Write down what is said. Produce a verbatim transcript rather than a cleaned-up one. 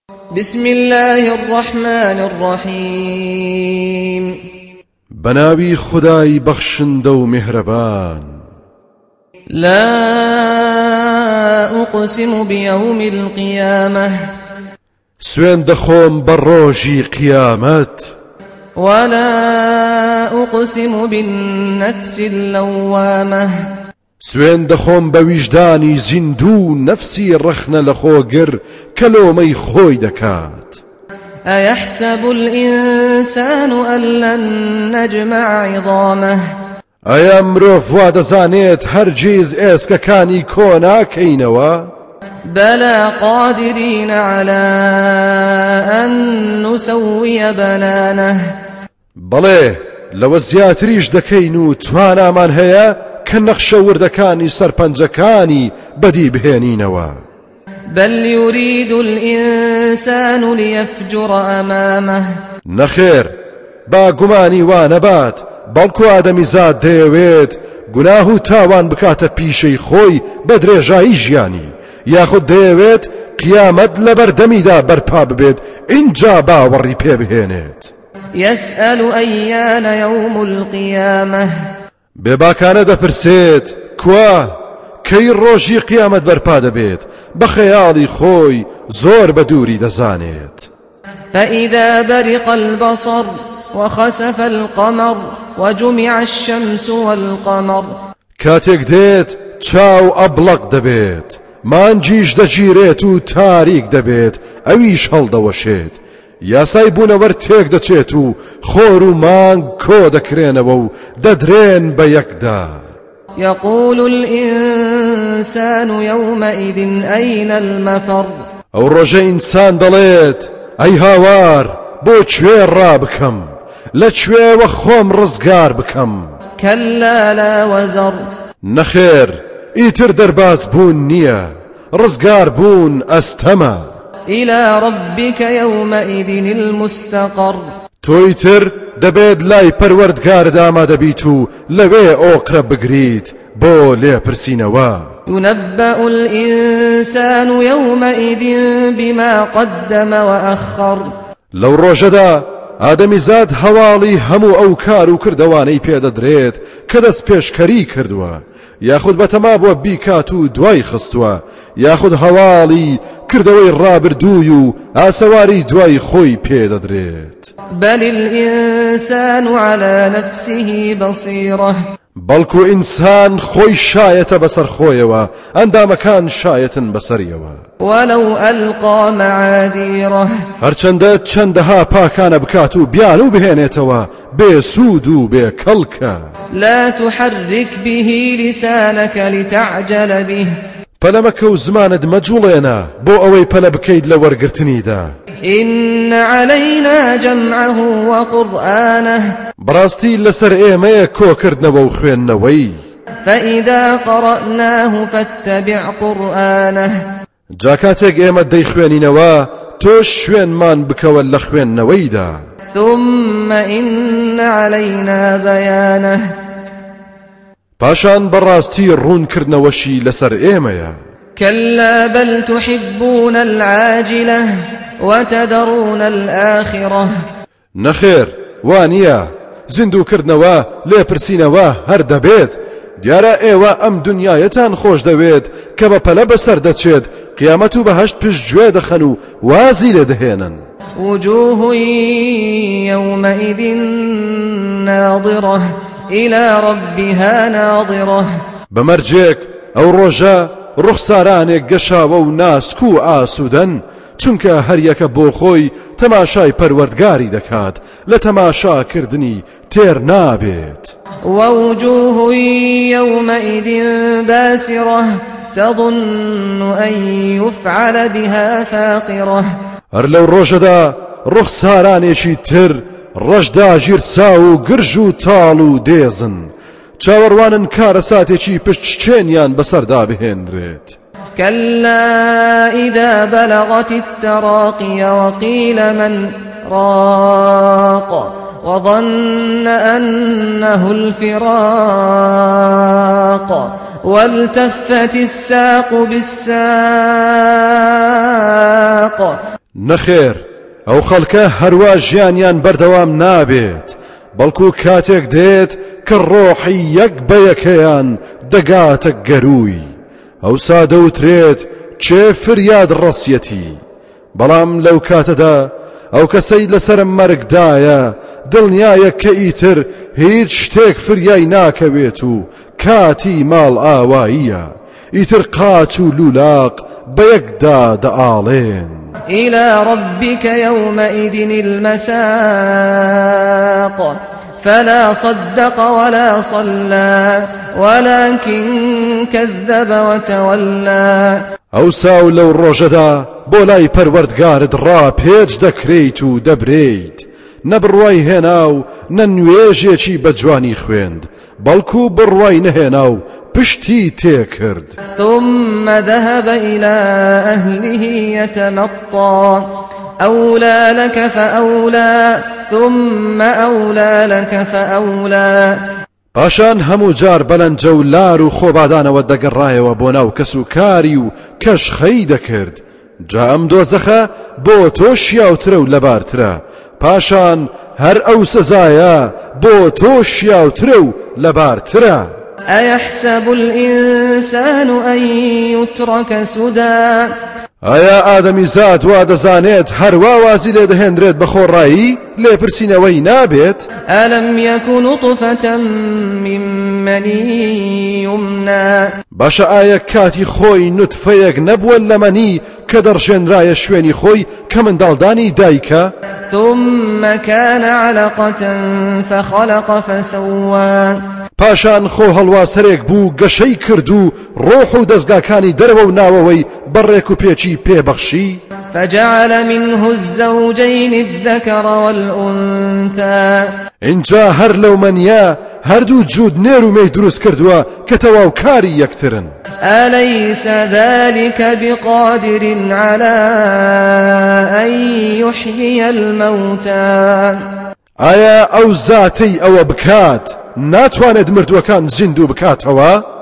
بسم الله الرحمن الرحيم بناوي خداي بخشندو مهربان لا أقسم بيوم القيامة سوين دخوم بروجي قيامت ولا أقسم بالنفس اللوامة سوين دخوم بوجداني زندو نفسي رخنا لخوغر كلومي خوي دكات أيحسب الإنسان أن لن نجمع عظامه ئایا مرۆڤ وا دەزانێت هەرگیز ئێسکەکانی کۆ ناکەینەوە؟ بلى قادرين على أن نسوي بنانه بەڵێ لەوە زیاتریش دەکەین و توانامان هەیە کە نەخشە وردەکانی سەرپەنجەکانی بەدی بهێنینەوە. بل يريد الإنسان ليفجر أمامه نەخێر با گومانی وا نەبات بەڵکو ئادەمیزاد دەیەوێت گوناه و تاوان بکاتە پیشەی خۆی بە درێژایی ژیانی یاخود دەیەوێت قیامەت لە بەردەمیدا بەرپا ببێت اینجا باوەڕی پێ بهێنێت. يسأل أيان يوم القيامة بێباکانە دەپرسێت کوا کەی ڕۆژی قیامەت بەرپا دەبێت بە خەیاڵی خۆی زۆر بە دووری دەزانێت. فإذا برق البصر وخسف القمر وجمع الشمس والقمر کاتێک دێت چاو ئەبلەق دەبێت مانجیش دەگیرێت و تاریک دەبێت ئەویش هەڵدەوەشێت یاسای بوونەوەر تێک دەچێت و خۆر و مانگ کۆ دەکرێنەوە و دەدرێن بە یەکدا. يقول الإنسان يومئذ أين المفر ئەو ڕۆژە ئینسان دەڵێت ئەی هاوار بۆ کوێ ڕابکەم لە کوێوە خۆم ڕزگار بکەم. كلا لا وزر نەخێر ئیتر دەرباز بوون نییە ڕزگار بوون ئەستەمە. إلى ربك يومئذ المستقر تۆیتر دەبێت لای پەروەردگارت ئامادەبیت و لەوێ ئۆقرە بگریت بۆ لێپرسینەوە. ينبأ الإنسان يومئذ بما قدم وأخر لەو ڕۆژەدا ئادەمیزاد هەواڵی هەموو ئەو کار و کردەوانەی پێدەدرێت کە دەست پێشکەری کردووە یاخود بەتەما بووە بیکات و دوای خستووە یاخود هەواڵی کردەوەی ڕابردووی و ئاسەواری دوای خۆی پێدەدرێت. بل الإنسان على نفسه بصيرة بەڵکو ئینسان خۆی شایەتە بەسەر خۆیەوە ئەندامەکان شایەتن بەسەریەوە. ولو ألقى معاذيره هەرچەندە چەندەها پاکانە بکات و بیان و بهێنێتەوە بێسوود و بێکەڵکە. لا تحرك به لسانك لتعجل به پەلەمەکە و زمانت مەجوڵێنە بۆ ئەوەی پەلە بکەیت لە وەرگرتنیدا. إن علينا جمعه وقرآنه بەڕاستی لەسەر ئێمەیە کۆکردنەوە و خوێندنەوەی. فإذا قرأناه فاتبع قرآنه جا کاتێک ئێمە دەیخوێنینەوە تۆ شوێنمان بکەوە لە خوێندنەوەیدا. ثم إن علينا بيانه پاشان بەڕاستی ڕوونکردنەوەشی لەسەر ئێمەیە. كلا بل تحبون العاجلة وتذرون الآخرة نەخێر وانییە زیندووکردنەوە لێپرسینەوە هەر دەبێت دیارە ئێوە ئەم دنیایەتان خۆش دەوێت کە بە پەلە بەسەر دەچێت قیامەت و بەهەشت پشتگوێ دەخەن و وازی لێ دەهێنن. وجوه يومئذ ناظرة إلى ربها ناظرة بەمەرجێک ئەو ڕۆژە ڕوخسارانێک گەشاوە و ناسک و ئاسوودەن چونکە هەریەکە بۆ خۆی تەماشای پەروەردگاری دەکات لە تەماشاکردنی تێر نابێت. ووجوه يومئذ باسرة تظن أن يفعل بها فاقرة هەر لەو ڕۆژەدا ڕوخسارانێکی تر ڕەشدا ژیرسا و گرژ و تاڵ و دێزن چاوەڕوانن کارە ساتێکی پشتچێنیان بەسەردا بهێنرێت. كلا إذا بلغت التراقي وقيل من راق وظن أنه الفراق والتفت الساق بالساق نەخێر ئەو خەڵکە هەروە ژیانیان بەردەوام نابێت بەڵکو کاتێک دێت کە ڕۆحی یەک بە یەکەیان دەگاتە گەرووی ئەوسا دەوترێت چێ فریاد ڕەسیەتی بەڵام لەو کاتەدا ئەو کەسەی لەسەر مەرگدایە دڵنیایە کە ئیتر هیچ شتێک فریای ناکەوێت و کاتی ماڵ ئاواییە ئیتر قاچ و لولاق بەیەکدا دەئاڵێن إلى ربك يومئذ المساق فلا صدق ولا صلى ولكن كذب وتولى ئەوسا لەو ڕۆژەدا بۆ لای پەروەردگارت ڕاپێچ دەکرێیت و دەبرێیت نەبڕوای هێنا و نە نوێژێکی بەجوانی خوێند بەڵکو بڕوای نەهێنا و پشتی تێکرد ثم ذهب إلى أهله يتمطى أولى لك فأولى ثم أولى لك فأولى پاشان هەموو جار بەلەنجە و لار و خۆبادانەوە دەگەڕایەوە بۆ ناو کەس و کاری و کەشخەی دەکرد جا ئەم دۆزەخە بۆ تۆ شیاوترە و لەبارترە پاشان هەر ئەو سزایە بۆ تۆ شیاوترە و لەبارترە أيحسب الإنسان أن يترك سدى ئایا ئادەمی زاد وا دەزانێت هەروە وازی لێ دەهێنرێت بە خۆڕایی لێپرسینەوەی نابێت ألم يكن نطفة من مني يمنى باشە ئایا کاتی خۆی نوتفەیەک نەبووە لە مەنی کە دەڕژێنرایە شوێنی خۆی کە منداڵدانی دایکە ثم كان علقة فخلق فسوى پاشان خۆ هەڵواسەرێک بوو گەشەی کرد و ڕۆح و دەستگاکانی دەرەوە و ناوەوەی بەڕێک و پێچی پێبەخشی فجعل منه الزوجين الذكر والأنثى اینجا هەر لەو مەنیە هەردوو جوود نێر و مەی دروست کردووە کە تەواو کاری یەکترن أليس ذلك بقادر على أن يحيي الموتى ئایا ئەو زاتەی ئەوە بکات ناتوانێت مردووەکان زیندوو بکاتەوە